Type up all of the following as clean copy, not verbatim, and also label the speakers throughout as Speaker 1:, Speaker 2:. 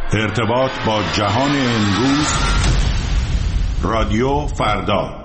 Speaker 1: ارتباط با جهان امروز. رادیو فردا.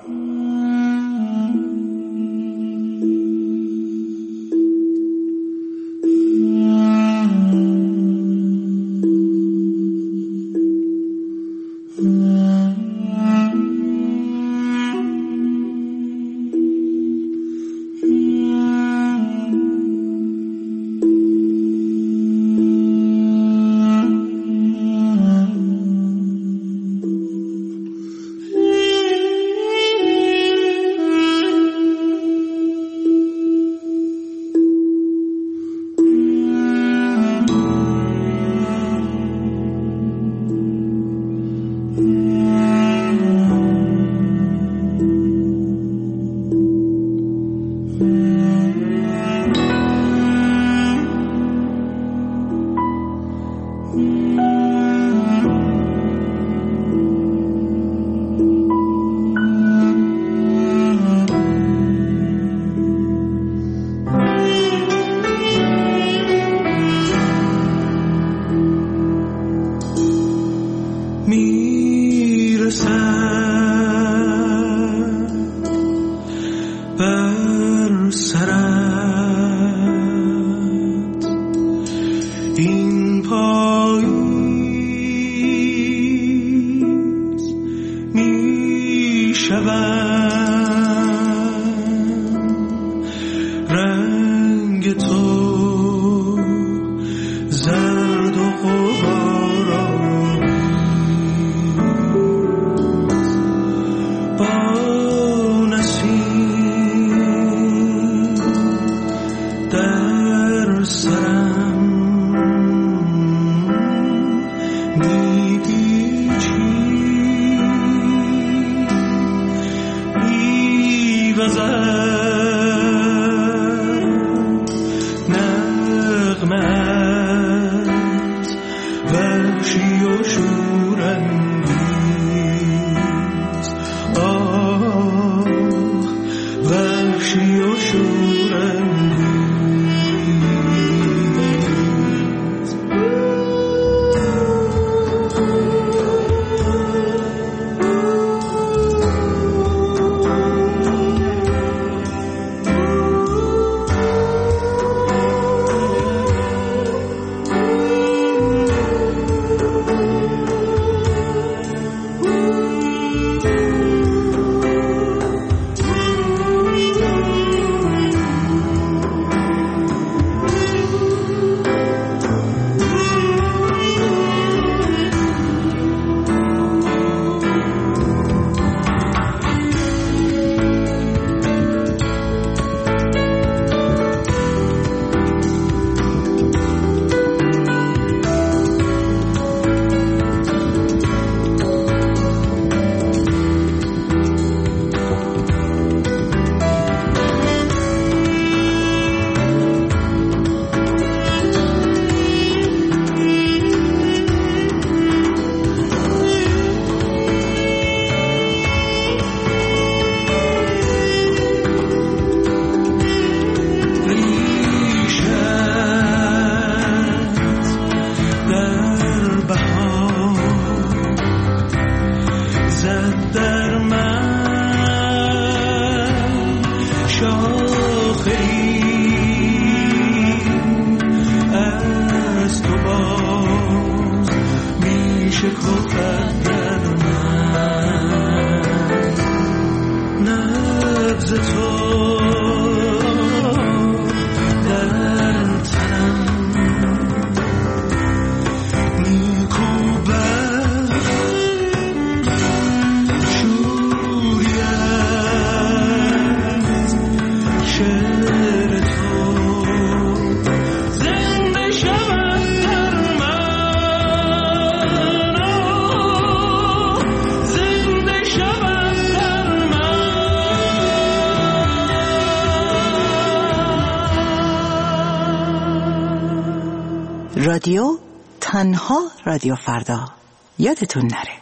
Speaker 2: رادیو تنها رادیو فردا. یادتون نره.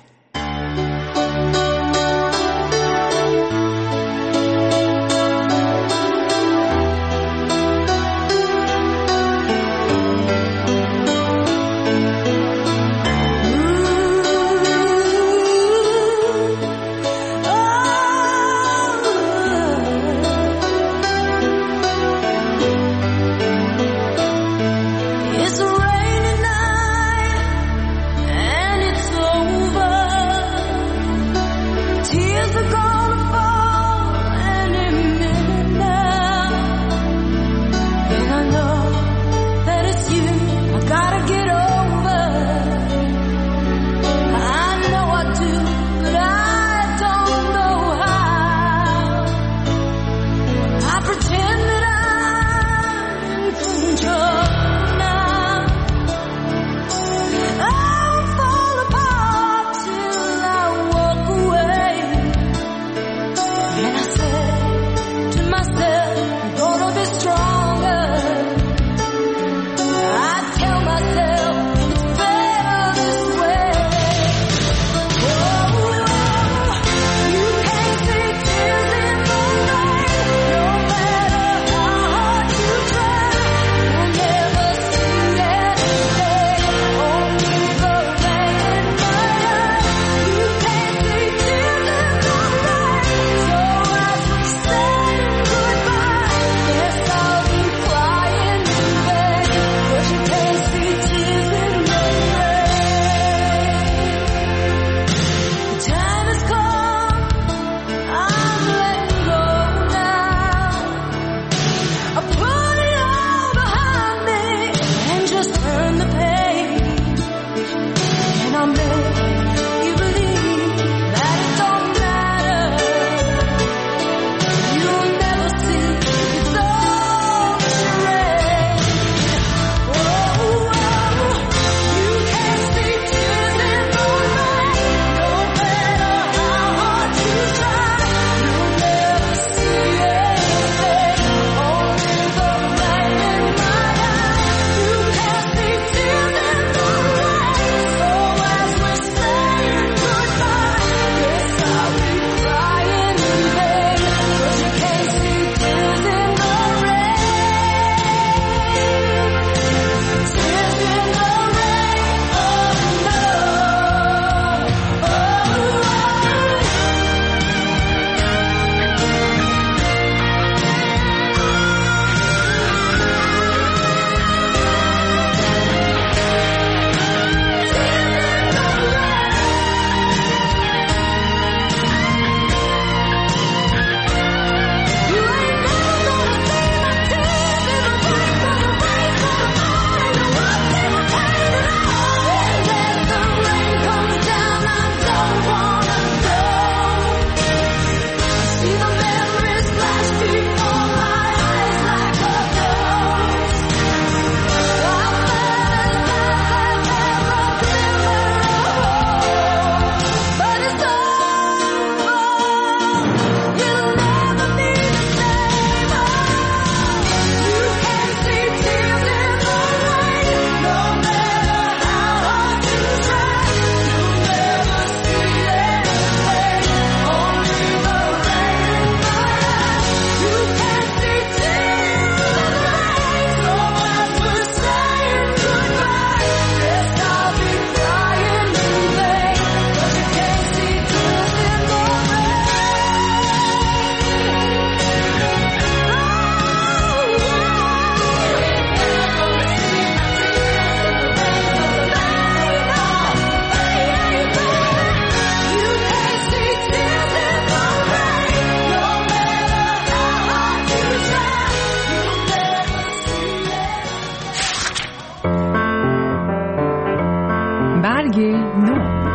Speaker 2: رنگ نو.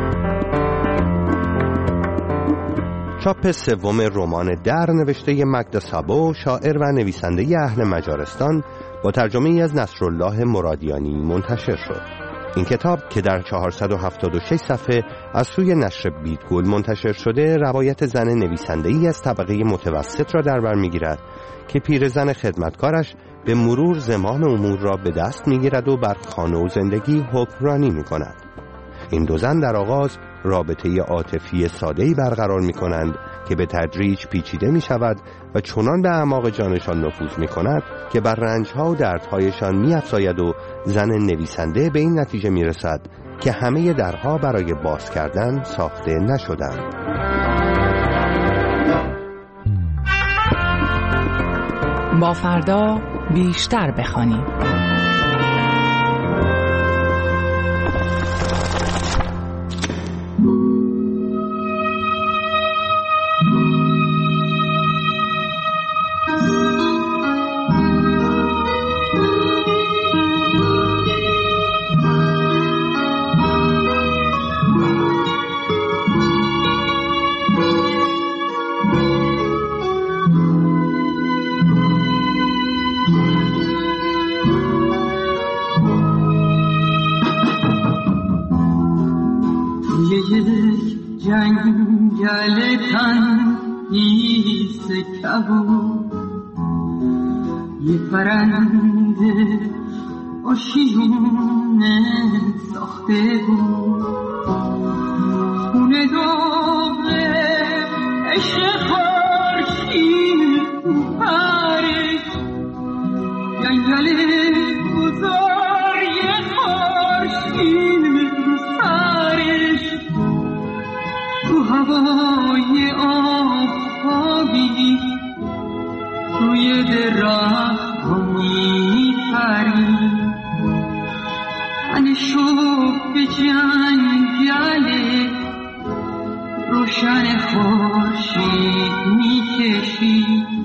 Speaker 3: چاپ سوم رمان در نوشته مگدا سابو، شاعر و نویسنده اهل مجارستان، با ترجمه ای از نصرالله مرادیانی منتشر شد. این کتاب که در 476 صفحه از سوی نشر بیتگل منتشر شده، روایت زن نویسنده ای از طبقه متوسط را در بر می‌گیرد که پیرزن خدمتکارش به مرور زمام امور را به دست می‌گیرد و بر خانه و زندگی حکمرانی می‌کند. این دو زن در آغاز رابطه عاطفی ساده‌ای برقرار می‌کنند که به تدریج پیچیده می‌شود و چنان به اعماق جانشان نفوذ می‌کند که بر رنج‌ها و دردهایشان می‌افزاید و زن نویسنده به این نتیجه می‌رسد که همه درها برای باز کردن ساخته نشدند.
Speaker 2: با فردا بیشتر بخوانیم.
Speaker 4: جنگل تنگیست کبود، یه پرنده آشیونه ساخته بود، خونه دوبه عشق خورشید پرش، جنگل بزرگ خورشید سرش، تو هوای آفتابی روی درخت میپری، تنشو به جنگل روشن خورشید میکشی،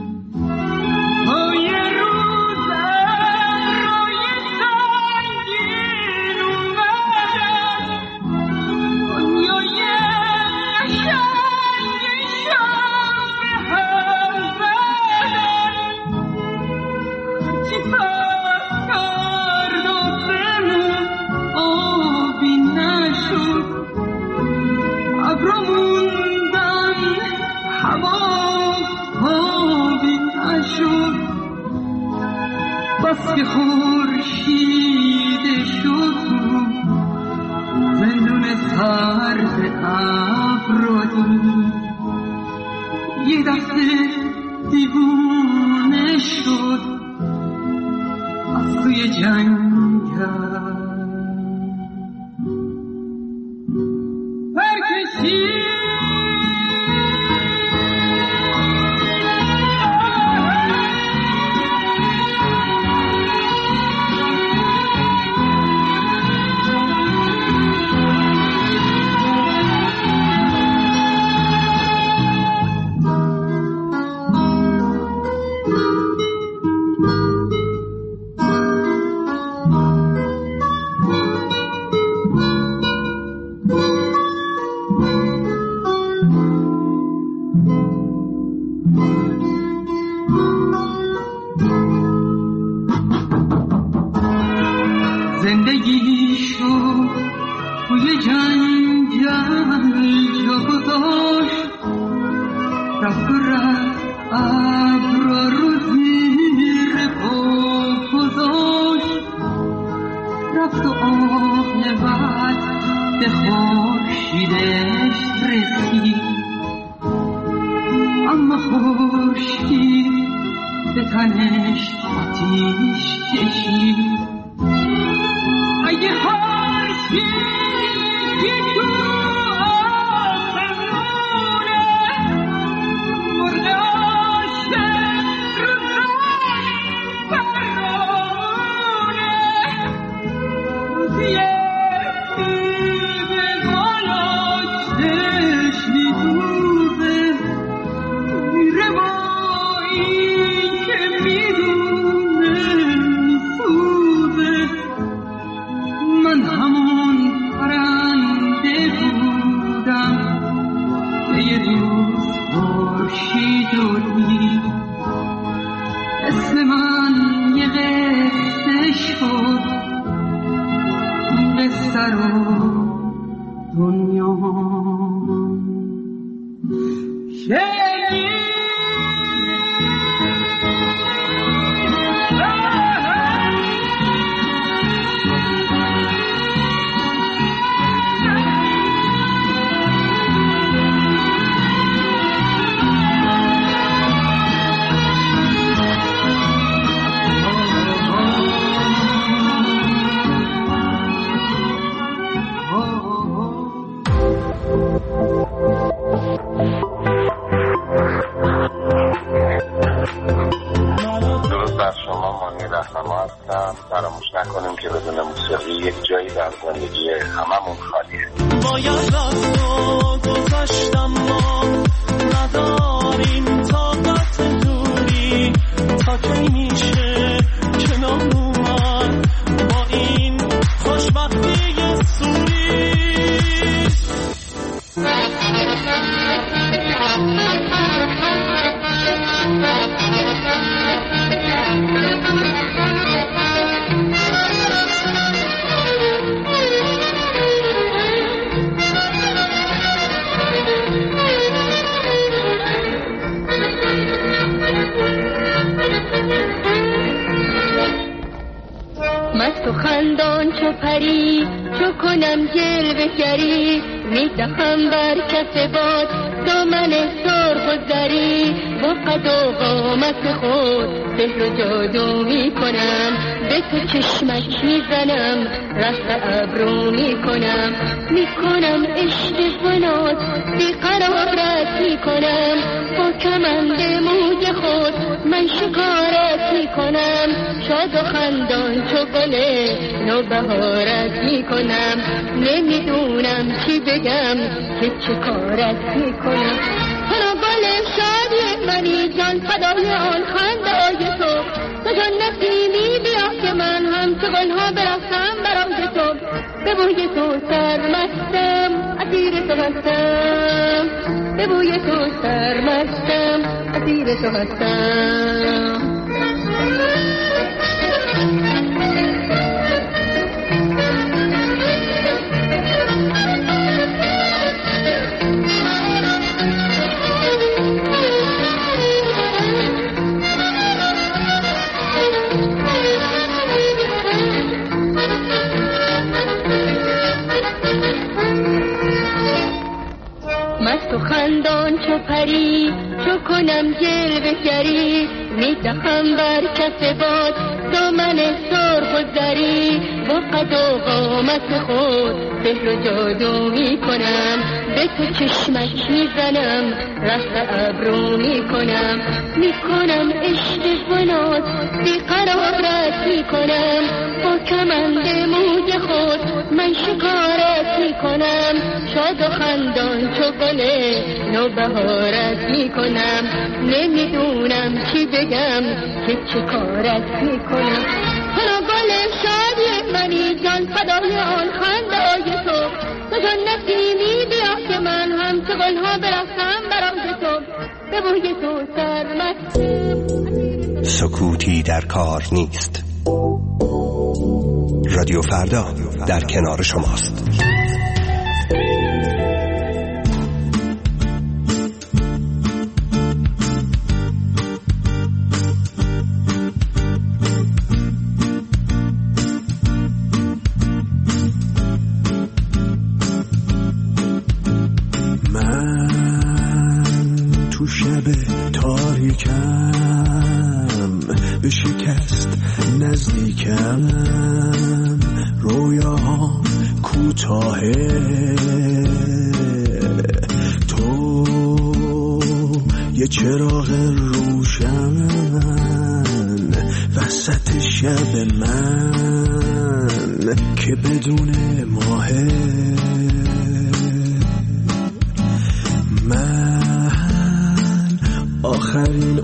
Speaker 4: روی روز روی سنگین اومدن، دنیای قشنگشان به هم زدن، هرچی پس کرد آسمون آبی نشد، ابرا موندن هوا آبی نشد، بس که خورشید شد تو زندون سرد ابرا دید، یه دسته دیوونه شد از توی جنگل پرکشید. زندگی شد توی جنگل جا گذاشت، رفت و رفت ابرا رو زیر پا گذاشت، رفت و عاقبت به خورشیدش رسید، اما خورشید به تنش آتیش کشید، اگه خورشیدی تو آسمونه مرده عاشق رو زمین فرامونه، روزیه دیگه بالا چشمی دوزه میره با این که میدونه میسوزه، من همون پرم سر و دنیا
Speaker 5: فراموش نکنیم که بدون موسیقی یک جایی در زندگی هممون خالیه.
Speaker 6: باید رفت و گذاشتم ما نداریم طاقت دوری تا کی میشه کنار اومد با این خوشبختی سوری.
Speaker 7: مست و خندان چو پری چو کنم جلوه گری میدهم بر کف باد دامن سرخ و زری با قد و قامت خود سحر و جادو میکنم به تو چشمک میزنم رفت ابرو میکنم عشق بنات بیقرارت میکنم با کمند موج خود من شکارت میکنم شاد و خندان چو گل نوبهارت میکنم نمیدونم چی بگم که چه کارت میکنم هر گل شادی منی جان فدای آن خنده‌های تو جان نسیمی بیا که من هم تو گلها برفتم برای تو به بوی تو سرمستم اسیر تو هستم به بوی تو سرمستم اسیر تو هستم. مست و خندان چو پری چو کنم جلوه گری میدهم بر کف باد دامن سرخ و زری با قد و قامت خود سحر و جادو میکنم به تو چشمک میزنم رفت ابرو میکنم عشق بنات بیقرارت میکنم با کمند موج خود من شکارت میکنم شاد و خندان چو گل نوبهارت میکنم نمیدونم چی بگم که چه کارت میکنم هر گل شادی منی جان فدای آن خنده‌های تو جان نسیمی بیا که من هم تو گلها برفتم برای تو به بوی تو سرمستم.
Speaker 3: سکوتی در کار نیست. رادیو فردا در کنار شماست.
Speaker 8: تو شب تاریکم به شکست نزدیکم رویاهام کوتاهه تو یه چراغ روشن وسط شب من که بدون ماهه آخرین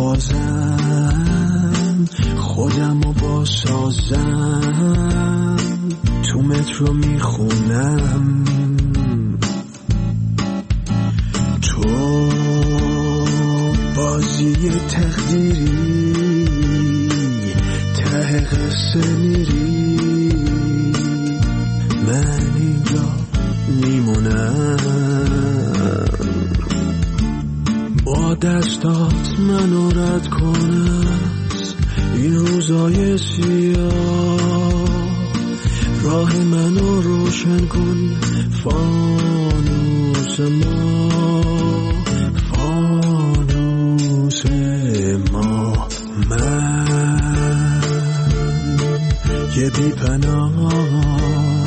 Speaker 8: آوازم خودمو باسازم تو مترو میخونم تو بازی تقدیری ته قصه میری من با دستات منو رد کن از این روزای سیاه، راه منو روشن کن فانوس ما، فانوس ما. من یه بی پناه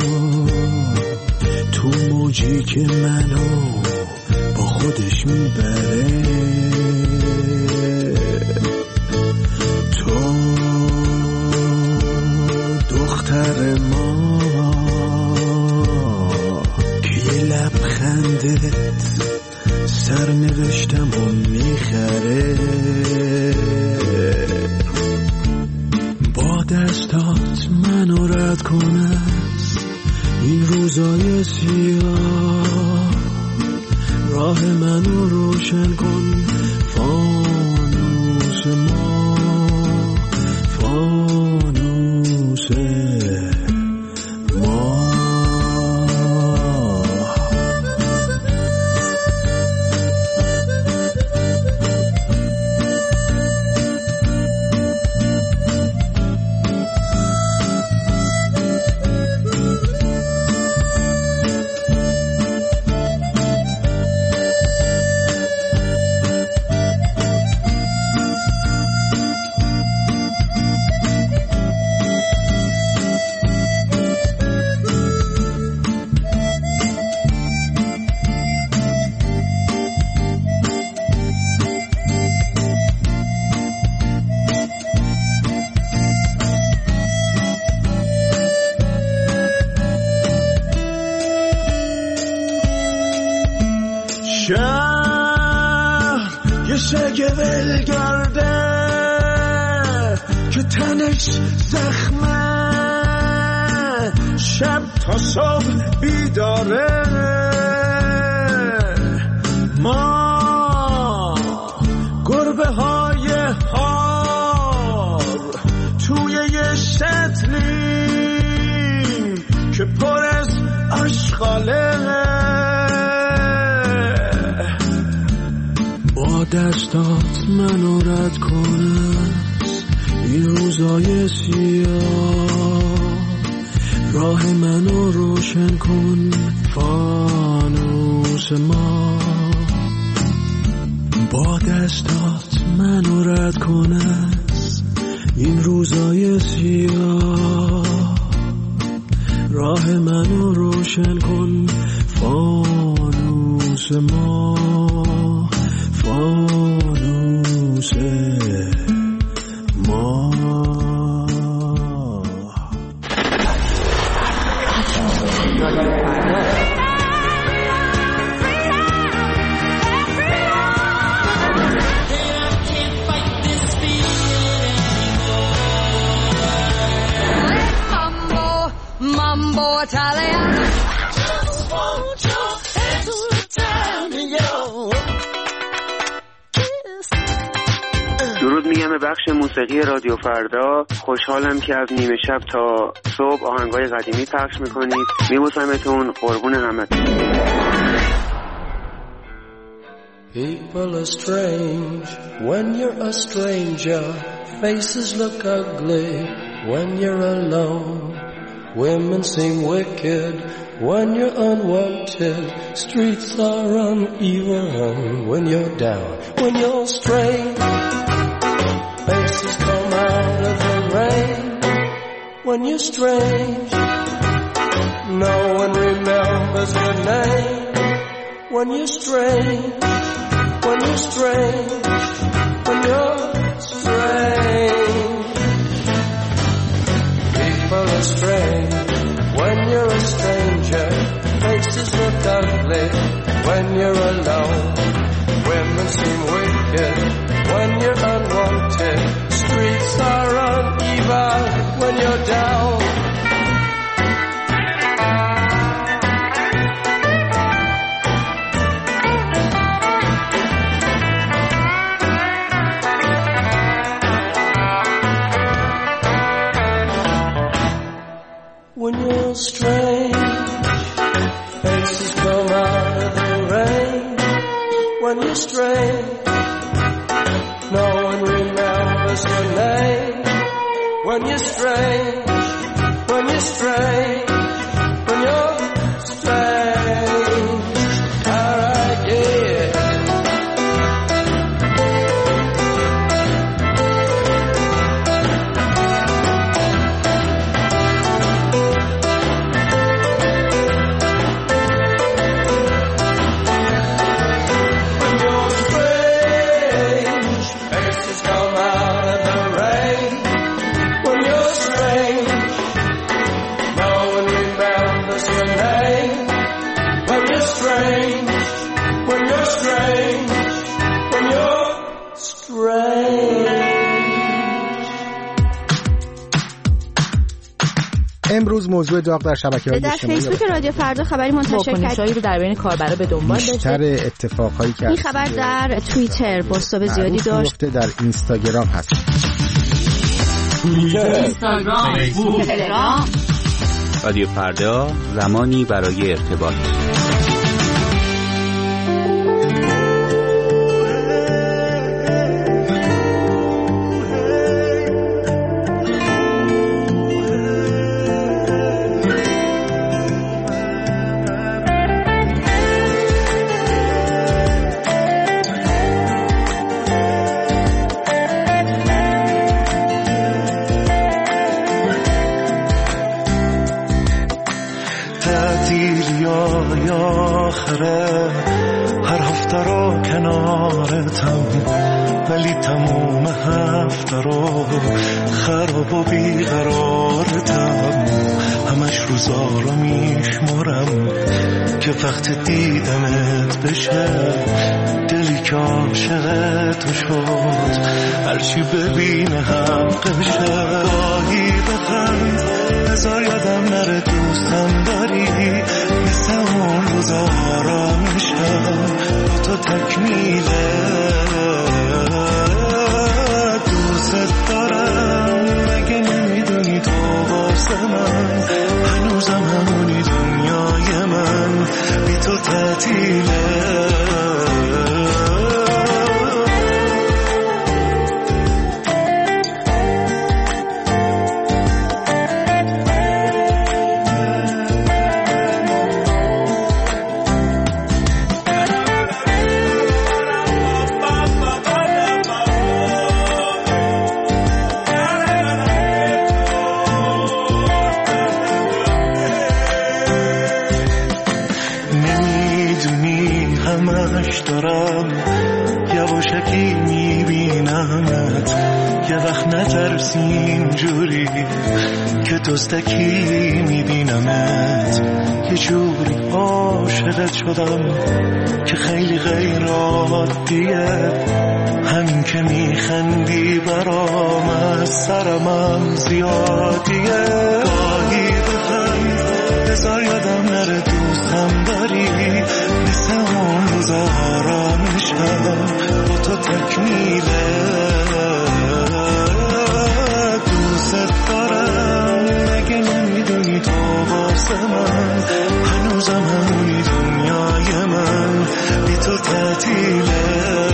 Speaker 8: تو موجی که منو با خودش میبره، تو دختر ما که یه لبخندت سرنوشتم و میخره، با دستات منو رد کن از این روزای سیاه، راه منو روشن کن فانوس ما، فانوس ما. شهر یه سگ ولگرده که تنش زخمه، شب تا صبح بیداره. ما گربه های هار توی یه شتلیم که پر از آشغاله، با دستات منو رد کن از این روزای سیاه، راه منو روشن کن فانوس ما، با دستات منو رد کن از این روزای سیاه، راه منو روشن کن فانوس ما، فانوس ما.
Speaker 9: Mambo Italian.
Speaker 10: درود میگم به بخش موسیقی رادیو فردا. خوشحالم که از نیمه شب تا صبح آهنگای قدیمی پخش میکنید. میبوسمتون، قربون همتون.
Speaker 11: People are strange when you're a stranger. Faces look ugly when you're alone. Women seem wicked when you're unwanted. Streets are uneven when you're down. When you're strange, faces come out of the rain. When you're strange, no one remembers your name. When you're strange, when you're strange, when you're strange. People are strange when you're a stranger. Faces look ugly when you're alone. Women seem wicked when you're unwanted. Streets are uneven when you're down. When you're strange, faces come out strange, no one remembers your name. When you're strange, when you're strange, when you're strange. Alright, yeah.
Speaker 12: امروز موضوع داغ در شبکه‌های اجتماعی
Speaker 13: در فیسبوک رادیو فردا خبری منتشر کرد
Speaker 14: رو در بین کاربرا به دنبال داشته.
Speaker 12: بیشتر اتفاقایی که
Speaker 13: این خبر در توییتر بازتاب زیادی داشت.
Speaker 12: در اینستاگرام هست.
Speaker 13: اینستاگرام، فیسبوک، تلگرام.
Speaker 15: رادیو فردا، زمانی برای ارتباط.
Speaker 8: هر هفته رو کنارتم، ولی تموم هفته رو خراب و بیقرارتم. همش روزا رو میشمرم که وقت دیدنت بشه، دلی که عاشقت شد هرچی ببینه حقشه. گاهی بخند بذار یادم نره دوستم داری، مثل اون روزا آرامشم با تو تکمیله. دوست دارم مگه نمیدونی تو واسه من هنوزم همونی دنیای من بی تو تعطیله. دارم یواشکی میبینمت، یه وقت نترسی اینجوری که دزدکی میبینمت. یه جوری عاشقت شدم که خیلی غیر عادیه، همین که میخندی برام از سرمم زیادیه. گاهی بخند بذار یادم نره دوستم داری، مثل اون روزا آرامشم با تو تکمیله. دوست دارم مگه نمیدونی تو واسه من هنوزم همونی دنیای من بی تو تعطیله.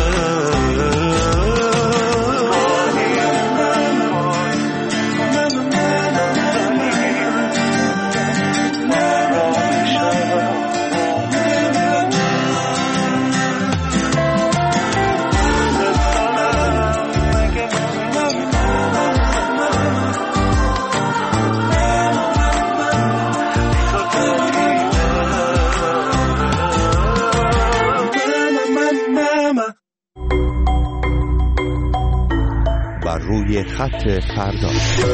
Speaker 3: روی خط فردا.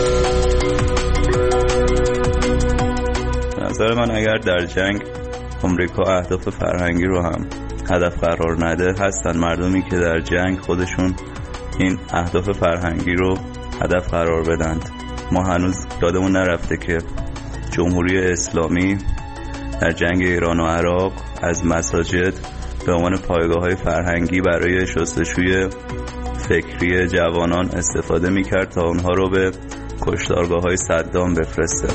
Speaker 16: نظر من اگر در جنگ آمریکا اهداف فرهنگی رو هم هدف قرار نده، هستن مردمی که در جنگ خودشون این اهداف فرهنگی رو هدف قرار بدند. ما هنوز یادمون نرفته که جمهوری اسلامی در جنگ ایران و عراق از مساجد به عنوان پایگاه‌های فرهنگی برای شستشوی فکری جوانان استفاده میکرد تا اونها رو به کشتارگاه‌های صدام بفرسته.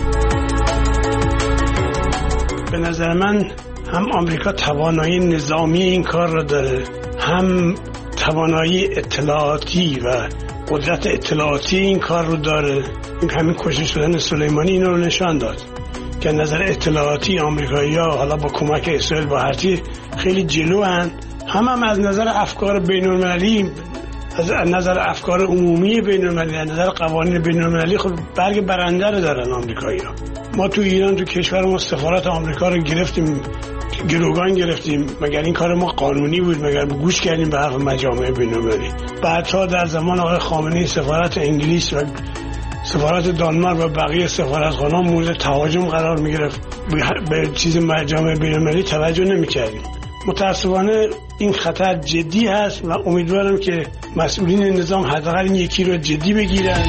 Speaker 17: به نظر من هم آمریکا توانایی نظامی این کار رو داره، هم توانایی اطلاعاتی و قدرت اطلاعاتی این کار رو داره. همین کشته شدن سلیمانی اینو رو نشان داد که نظر اطلاعاتی آمریکایی‌ها حالا با کمک اسرائیل با هرچی خیلی جلو هن. هم از نظر افکار بین‌المللی، از نظر افکار عمومی بین‌المللی، از نظر قوانین بین‌المللی خب برگ برنده رو دارن آمریکایی‌ها. ما تو ایران تو کشور ما سفارت آمریکا رو گرفتیم، گروگان گرفتیم. مگر این کار ما قانونی بود؟ مگر گوش کردیم به حرف مجامع بین‌المللی؟ بعدها در زمان آقای خامنه‌ای سفارت انگلیس و سفارت دانمارک و بقیه سفارتخانه‌ها مورد تهاجم قرار می‌گرفت. به چیز مجامع بین‌المللی توجه نمی‌کردیم. متأسفانه این خطر جدی هست و امیدوارم که مسئولین نظام حداقل این یکی رو جدی بگیرن.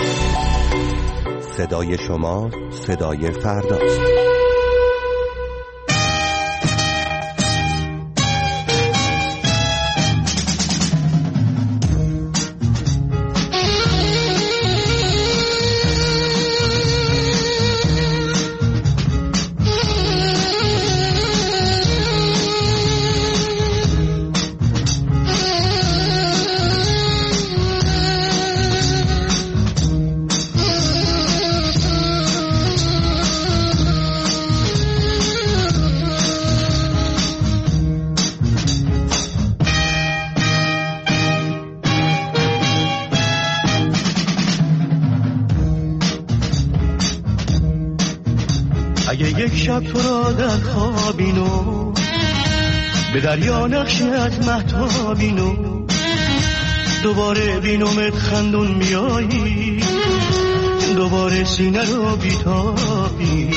Speaker 3: صدای شما صدای فرداست.
Speaker 6: اگه یک شب تو را در خوابینو به دریا نقشی از مهتابینو دوباره بینومت خندون میایی دوباره سینه رو بیتابی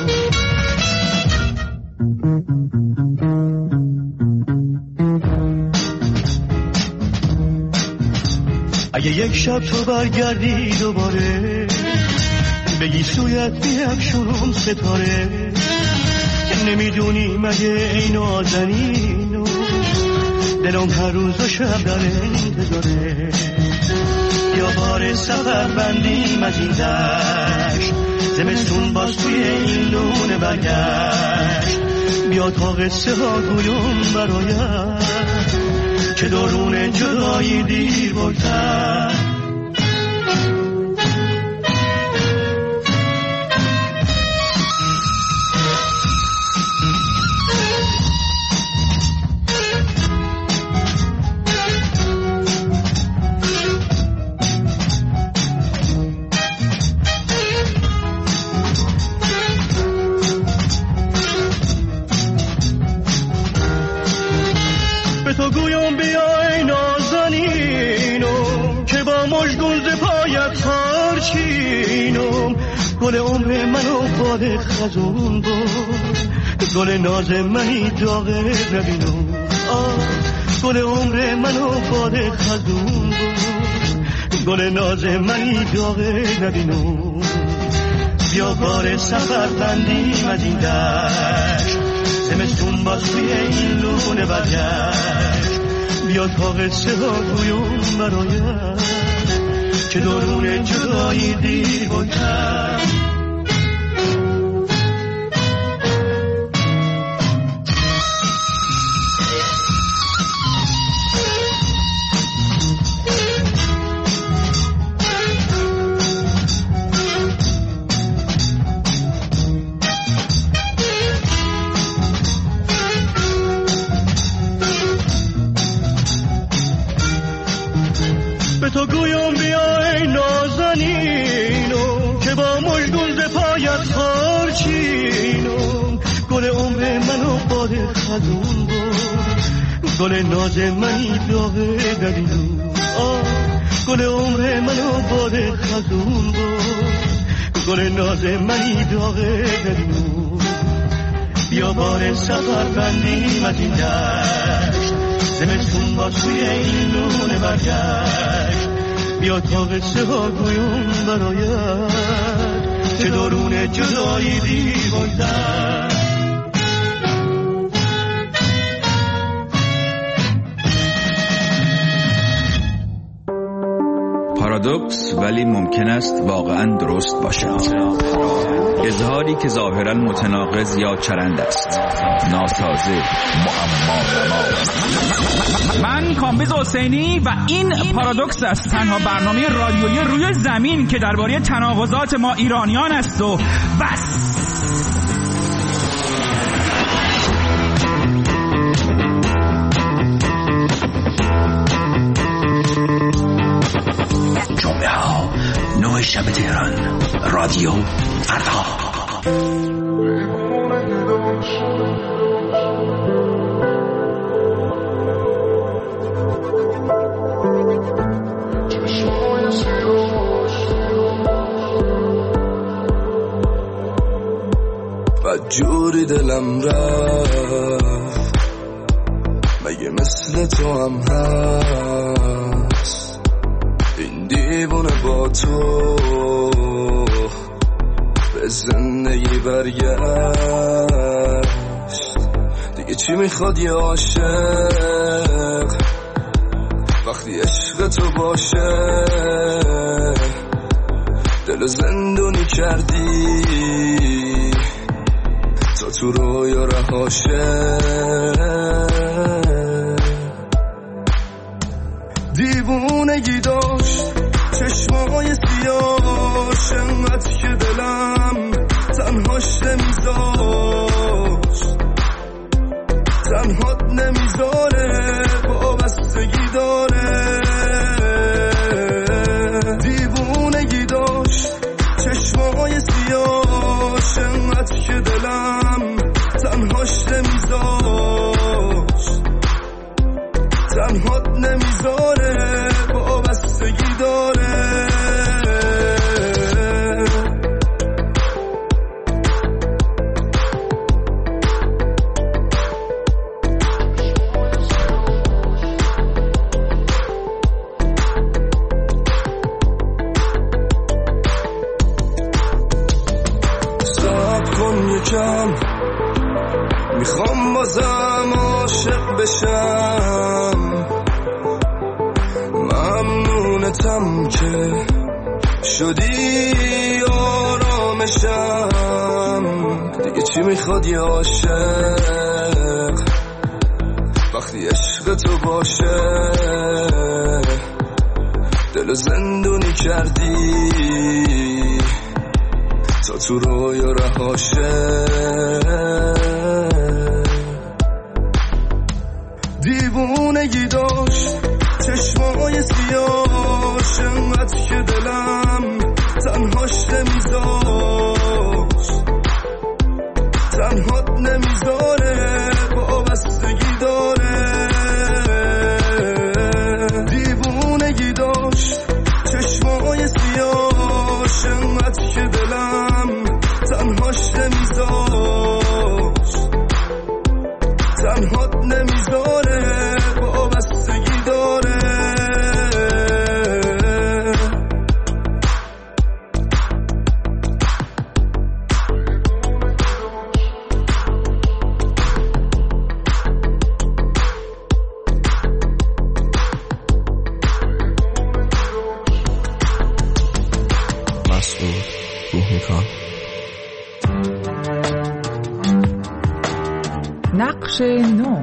Speaker 6: اگه یک شب تو برگردی دوباره بگی سویت بیفشونم ستاره نمیدونی مگه این نازنینو دلم هر روز و شب در انتظاره یا بار سفر بندیم از این دشت زمستون باز توی این لونه برگشت بیا تا قصه ها گویم برایت که درون جدایی دیر بگذر تو گویم بیای نازنینم که با مژگون ز پایت خارچینم گل عمر منو باد خزون بود گل ناز منی داغه نبینم گل عمر منو باد خزون بود گل ناز منی داغه نبینم بیا بار سفر بندیم از این دشت زمستون باز توی این لونه برگشت بیا تا قصه ها گویم برایت که درون جدایی دیر بگذر تو گویم بیای نازنینم که با مژگون ز پایت خارچینم گل عمر منو باد خزون بود گل ناز منی داغه نبینم گل عمر منو باد خزون بود گل ناز منی داغه نبینم بیا بار سفر بندیم از این دشت زمستون با توی این لونه برگشت بیا تا قصه ها گویم برایت که درون جدایی دیر بگذر
Speaker 18: پارادوکس ولی ممکن است واقعا درست باشد. اظهاری که ظاهرا متناقض یا چرند است، ناسازه، معما.
Speaker 19: من کامبیز حسینی و این پارادوکس است، تنها برنامه رادیویی روی زمین که درباره تناقضات ما ایرانیان است و بس.
Speaker 20: جمعه ها 9 شب تهران، رادیو فردا.
Speaker 11: جوری دلم رفت مگه مثل تو هم هست این دیوونه با تو به زندگی برگشت دیگه چی میخواد یه عاشق وقتی عشق تو باشه دل زندونی کردی تا تو رویا رهاشه دیوونگی داشت چشمای سیاش انقدر که دلم تنهاش نمیذاشت تنهات نمیذاره وابستگی داره دیوونگی داشت چشمای سیاش انقدر که دلم تنهاش نمیذاشت تنهات نمیذاره وابستگی داره میخوام بازم عاشق بشم ممنونتم که شدی آرامشم دیگه چی میخواد یه عاشق وقتی عشق تو باشه دل زندونی کردی تا تو رویا رهاشه دیوونگی داشت چشمای سیاش انقدر که دلم تنهاش نمیذاشت تنهات نمیذاره وابستگی داره دیوونگی داشت چشمای سیاش انقدر که دلم تنهاش نمیذاشت تنهات نمیذاره وابستگی داره مسعود روحیخان
Speaker 2: نقش نو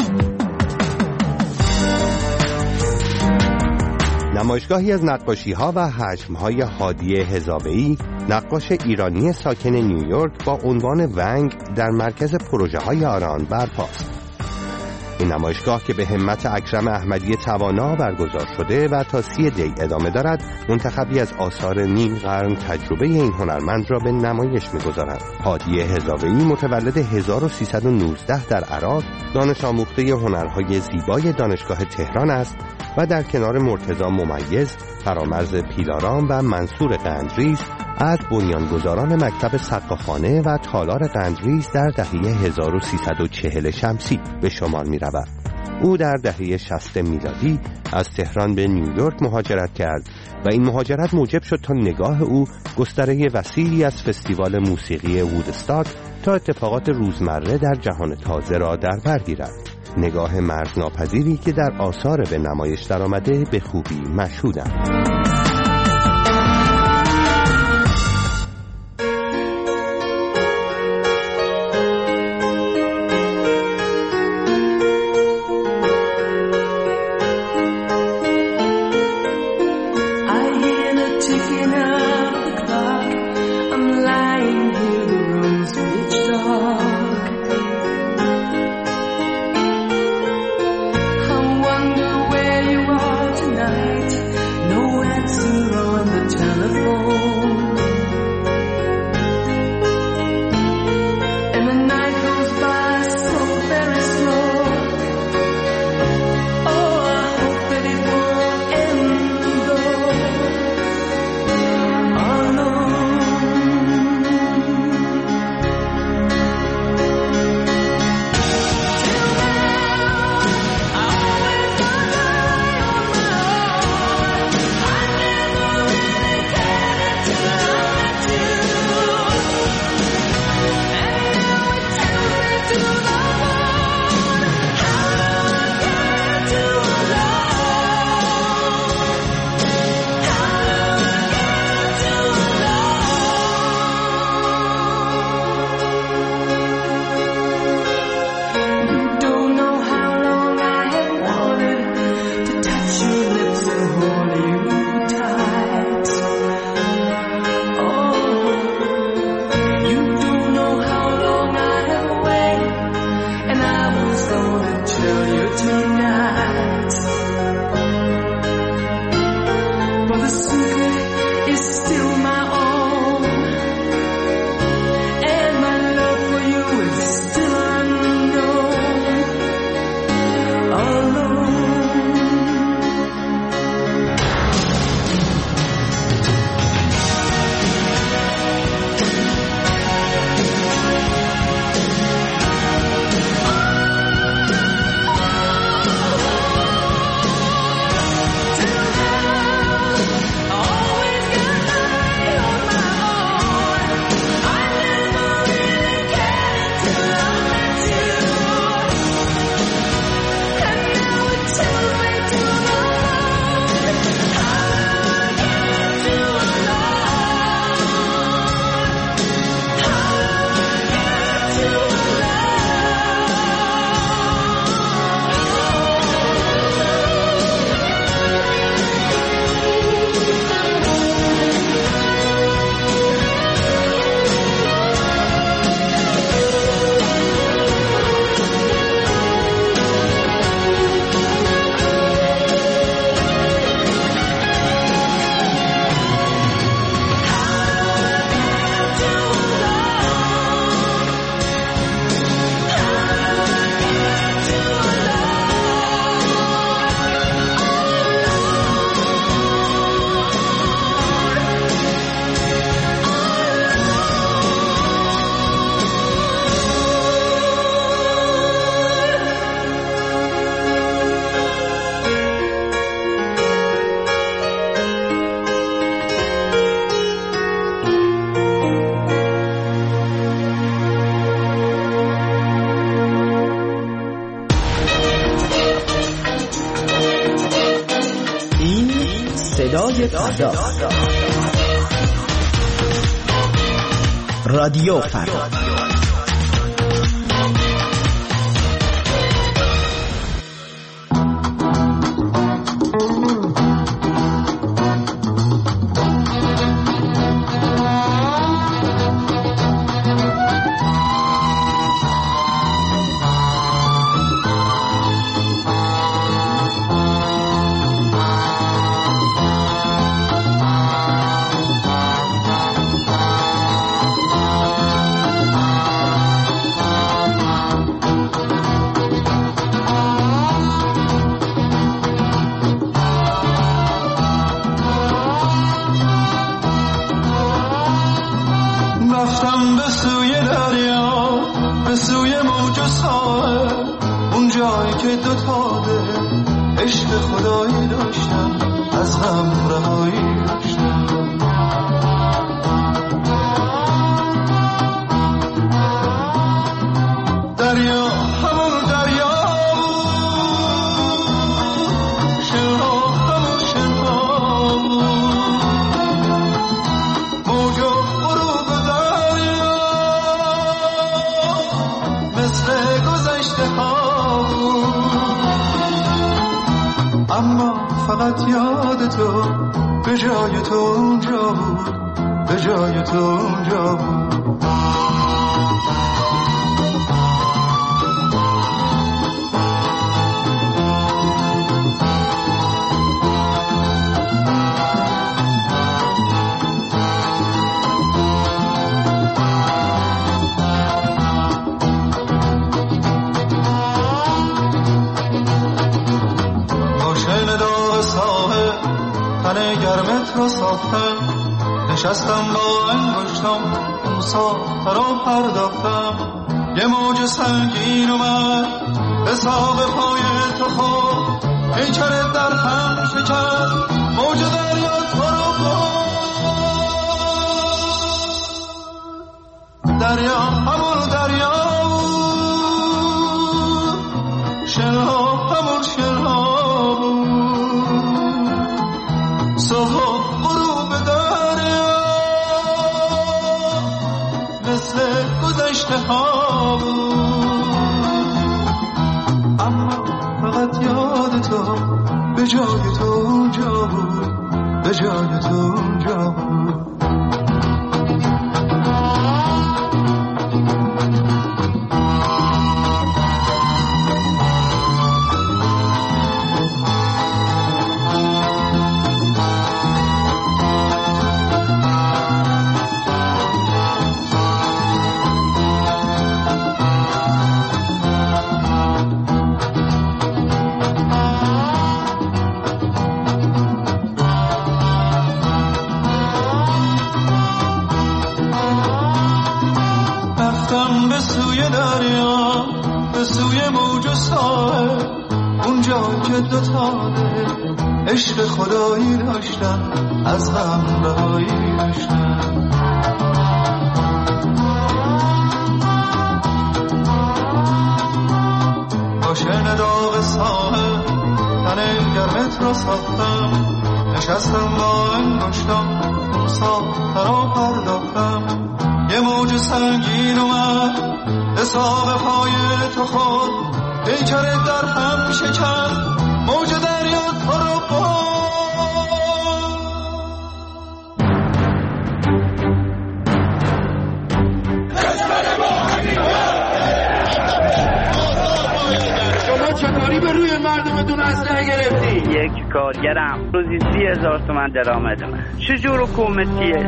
Speaker 3: نمایشگاهی از نقاشی‌ها و حجم‌های هادی هزابه‌ای، نقاش ایرانی ساکن نیویورک با عنوان ونگ در مرکز پروژه‌های آران برپاست. این نمایشگاه که به همت اکرم احمدی توانا برگزار شده و تا 30 دی ادامه دارد، منتخبی از آثار نیم قرن تجربه این هنرمند را به نمایش می‌گذارند. هادی هزابه‌ای متولد 1319 در عراق، دانش آموخته هنرهای زیبای دانشگاه تهران است و در کنار مرتضی ممیز، فرامرز پیلارام و منصور قندریز از بنیانگذاران مکتب سقاخانه و تالار قندریز در دهه 1340 شمسی به شمار می رود. او در دهه 60 میلادی از تهران به نیویورک مهاجرت کرد و این مهاجرت موجب شد تا نگاه او گستره وسیعی از فستیوال موسیقی وودستاک تا اتفاقات روزمره در جهان تازه را در بر گیرد. نگاه مرزناپذیری که در آثار به نمایش درآمده به خوبی مشهودند.
Speaker 12: صدای فردا. رادیو فردا.
Speaker 21: نشستم با انگشتم مسافر را پرداختم یه موج سنگین اومد به ساق پای تو خود پیکرت در هم شکست موج دریا تو رو برد دریا همون دریا شنها همون شنها صبح غروب دریا مثل گذشته ها بود اما فقط یاد تو به جای تو اونجا بود به جای تو اونجا بود به سوی دریا به سوی موج و ساحل اونجا که دوتا دل عشق خدایی داشتن از غم رهایی داشتن با شن داغ ساحل تن گرمت رو ساختم نشستم با انگشتم مسافر را پرداختم یه موج سنگین اومد حساب پای تو خود پیکرت در هم شکست موج دریا تو رو
Speaker 22: شما چطوری به روی مردمتون اسلحه گرفتی؟
Speaker 10: یک کارگرم روزی 30,000 تومان درآمد من چجور حکومتیه؟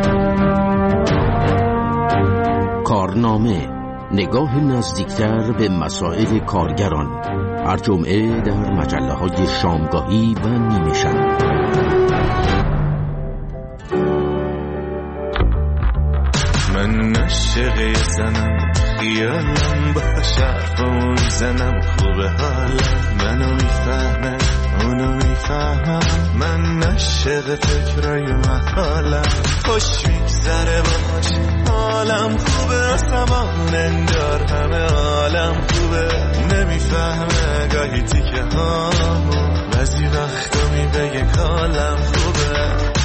Speaker 20: کارنامه، نگاه نزدیکتر به مسائل کارگران، هر جمعه در مجله‌های شامگاهی و نیمه شب.
Speaker 23: من عاشق زنم خیالم با شرفمون زنم خوبه حالم منو میفهمه اونو میفهمم من عاشق فکرای محالم خوش میگذره باش حالم خوبه آسمان انگار همه عالم خوبه نمیفهمه گاهی تیکه هامو بعضی وقتا میبگه حالم خوبه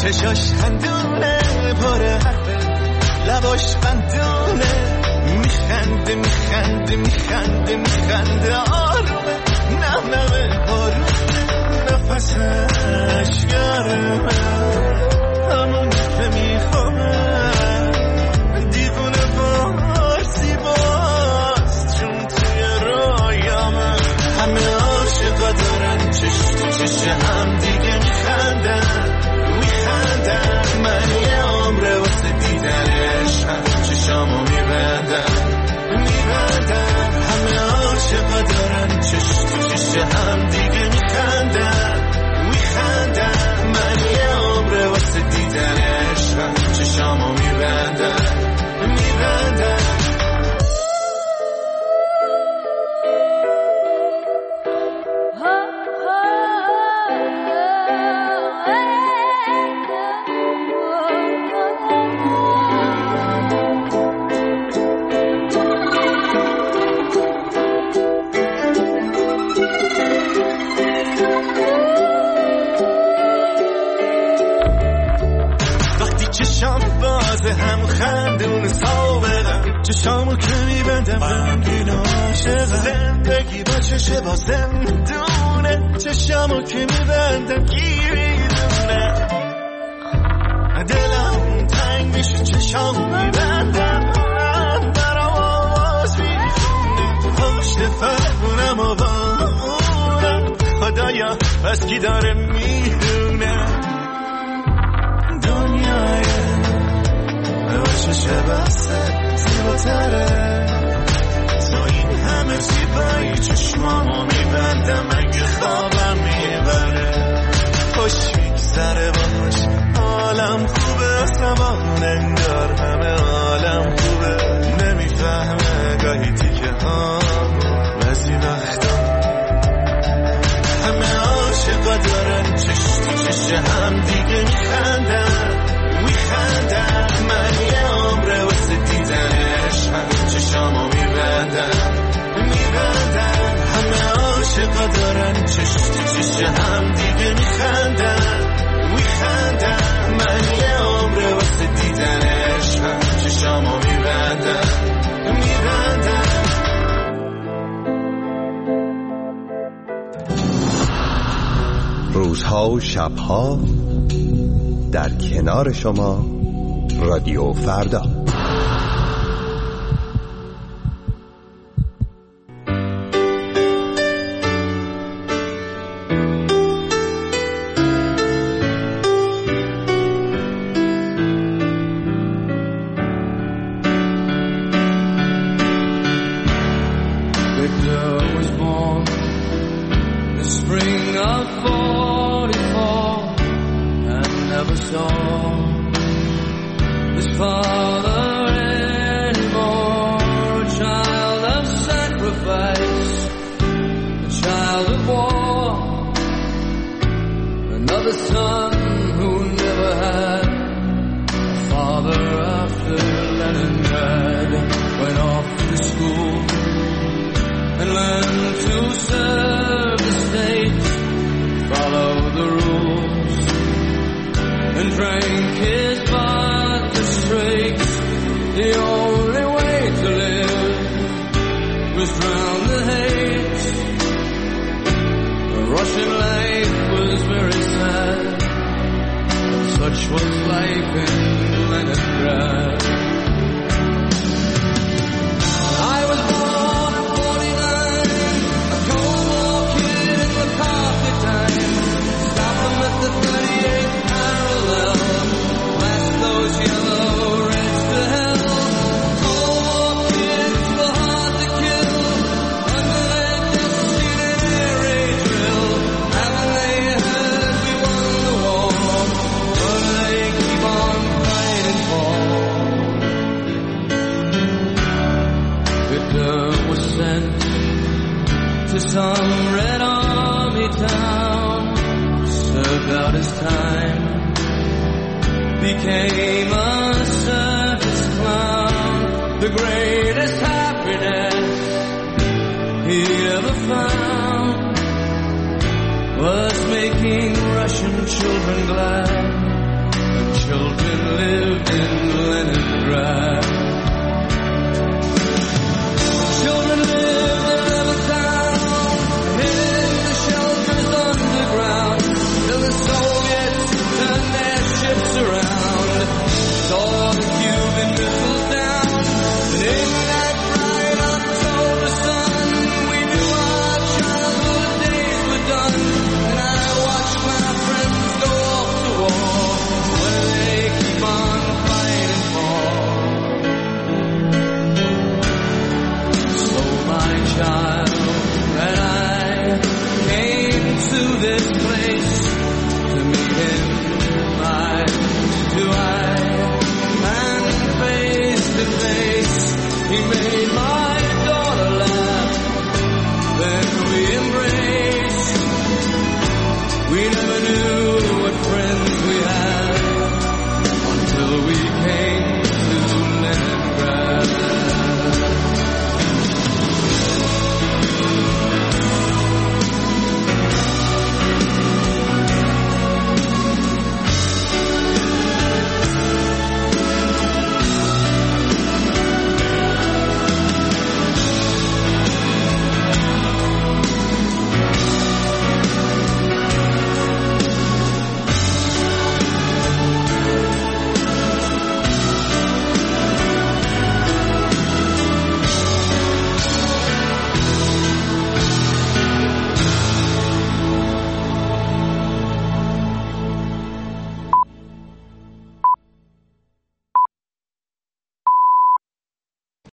Speaker 21: چشاش خندونه پاره حرفه لباش خندونه میخنده میخنده میخنده میخنده آرومه نمنمه بارونه نفسش گرمه همون که میخوامه دیوونه فارسی باز چون توی رایامه همه عاشقا دارن چش تو چش هم دیگه میخندن میخندن من یه عمره واسه دیدنش هم چشامو میبندم میبندم همه عاشقا دارن چش تو چش هم دیگه میخندن میخندن من یه عمره واسه دیدنش هم چشامو میبندم میبندم هم خندون سابقم چشامو که میبندم غمگین عاشقم زندگی با چشه با زندونه چشامو که میبندم گیریدونه دلم تنگ میشه چشامو میبندم برام آواز میخونه پشت فرمونم و بامونم خدایا بس کی داره میدونه دنیای چشه بسته زیباتره تو این همه زیبایی چشمامو میبندم اگه خوابم میبره خوش میگذره باش حالم خوبه آسمان انگار همه حالم خوبه نمیفهمه گاهی تیکه ها بعضی وقتا همه عاشقا دارن چش تو چش هم دیگه میخندن میخندن من یه عمره واسه دیدنش هم چشامو میبندم میبندم همه عاشقا دارن چش تو چش هم دیگه میخندن میخندن من یه عمره واسه دیدنش هم چشامو میبندم میبندم
Speaker 3: روزها و شبها در کنار شما رادیو فردا.
Speaker 11: Was making Russian children glad lived in Leningrad. Children lived in other towns, hid in the shelters underground, till the Soviets turned their ships around, saw the Cuban missiles down, and in that bright October sun, we knew our childhood days were done, and I watched my friends go off to war, where they keep on fighting for. So my child and I came to this place to meet him eye to eye, and face to face he made my